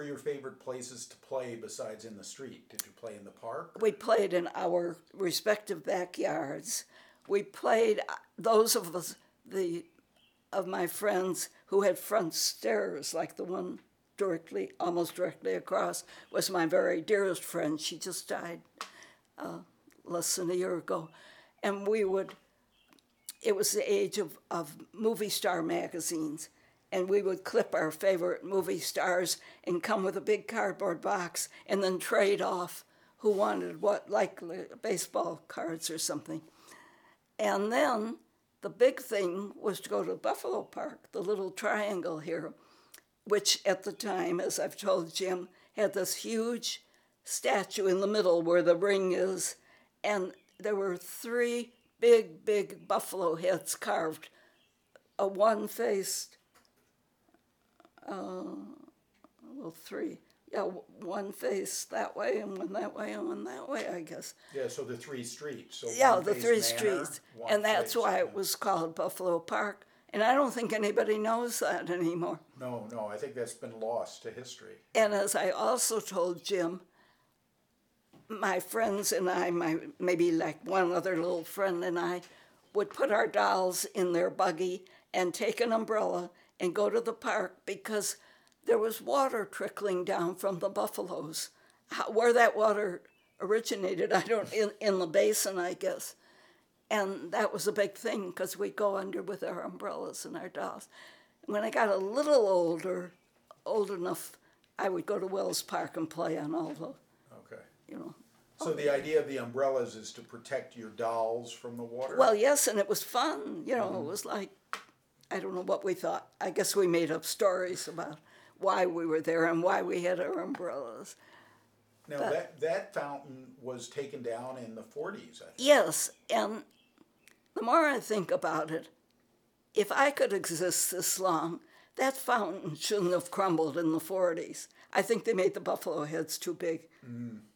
your favorite places to play besides in the street? Did you play in the park? We played in our respective backyards. We played, those of us, of my friends who had front stairs, like the one almost directly across, was my very dearest friend. She just died less than a year ago. And it was the age of movie star magazines, and we would clip our favorite movie stars and come with a big cardboard box and then trade off who wanted what, like baseball cards or something. And then the big thing was to go to Buffalo Park, the little triangle here, which at the time, as I've told Jim, had this huge statue in the middle where the ring is, and there were 3 big buffalo heads carved, a one-faced, 3. Yeah, one face that way and one that way and one that way, I guess. Yeah, so the 3 streets. So yeah, the 3 streets. And that's why it was called Buffalo Park. And I don't think anybody knows that anymore. No, I think that's been lost to history. And as I also told Jim, my friends and I, maybe like one other little friend and I, would put our dolls in their buggy and take an umbrella and go to the park because there was water trickling down from the buffaloes. Where that water originated, in the basin, I guess. And that was a big thing because we'd go under with our umbrellas and our dolls. When I got a little old enough, I would go to Wells Park and play on all the, Okay. you know. So the idea of the umbrellas is to protect your dolls from the water? Well, yes, and it was fun. You know, It was like, I don't know what we thought. I guess we made up stories about why we were there and why we had our umbrellas. Now, that fountain was taken down in the 40s, I think. Yes, and the more I think about it, if I could exist this long, that fountain shouldn't have crumbled in the 40s. I think they made the buffalo heads too big.